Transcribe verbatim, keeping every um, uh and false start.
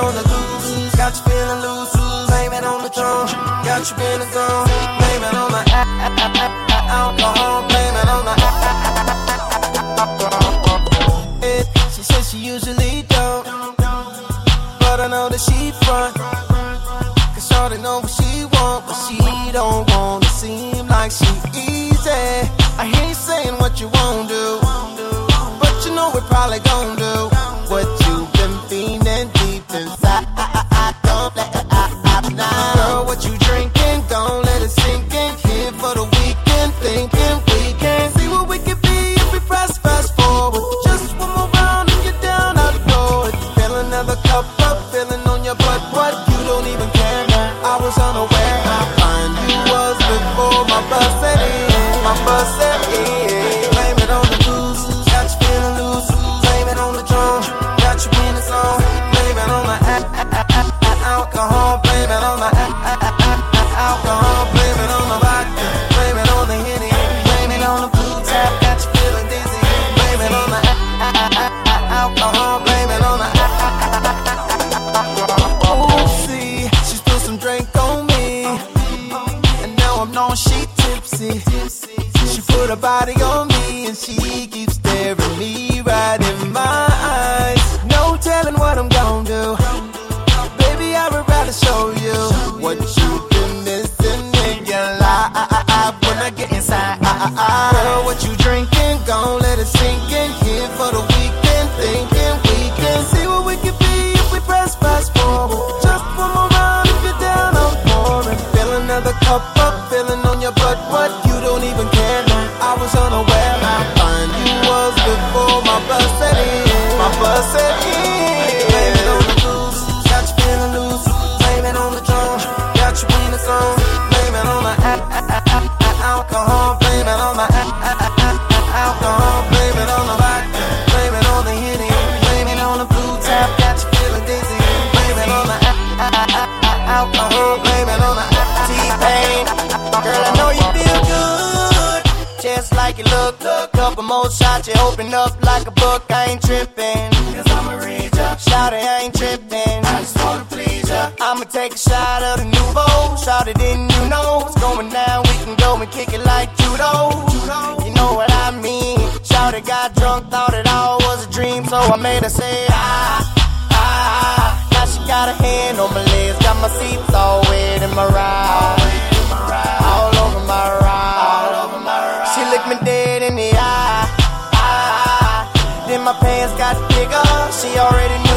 on the loose, got you feeling loose. Blame it on the drum, got you in the zone. Blame it on the alcohol, blame it on the alcohol. She says she usually don't, but I know that she front. Cause shorty know what she want, but she don't wanna seem like she easy. I hear you saying what you won't do, but you know we're probably gon' do what you've been feeling deep inside. I, I, I don't let it out, out now. Girl, what you drinking? Gon' let it sink in. Here for the weekend, thinking we can see what we can be if we press fast forward. Just one more round and you're down out the door. Fill another cup up, feeling on your butt. What? You don't even care now. I was unaware how fine you was before my bus set in. My bus set in. Blame it on the blues, got you feeling loose. Blame it on the drum, got you in the zone. Blame it on the alcohol. Blame it on the alcohol. Blame it on the vodka. Blame it on the Henny. Blame it on the blue tap, got you feeling dizzy. Blame it on the alcohol. Blame it on the oh, see, she spilled some drink on me, and now I'm knowing she tipsy. She put her body on me, and she keeps staring me right in my eyes. No telling what I'm gon' do. Baby, I would rather show you what you've been missing in your life. When I get inside, girl, what you drinking? Gon' let it sink in. Here for the weekend, thinking we can see what we can be if we press fast forward. Just one more round if you're down, I'm pouring. Fill another cup up, feeling on your butt. What? You don't even care now. I was unaware how fine you was before my bus set in. My bus set in. Blame it on the blues, got you feeling loose. Blame it on the drum, got you in the zone. Blame it on the alcohol. Blame it on the alcohol. Blame it on the vodka. Blame it on the Henny. Blame it on the blue tap, got you feeling dizzy. Blame it on the alcohol. Blame it on the T-Pain. Girl, I know you feel good, just like you look. Couple more shots, you open up like a book. I ain't tripping, cause I'm a reader. Shout it, I ain't tripping, I just wanna please ya. I'ma take a shot of the nouveau. Shout it, didn't you know what's going down? We can go and kick it like judo. You know what I mean? Shout it, got drunk, thought it all was a dream, so I made her say ah, ah. Now she got a hand on my legs, got my seats all wet in my ride. All over my ride. She looked me dead in the eye. Then my pants got bigger. She already knew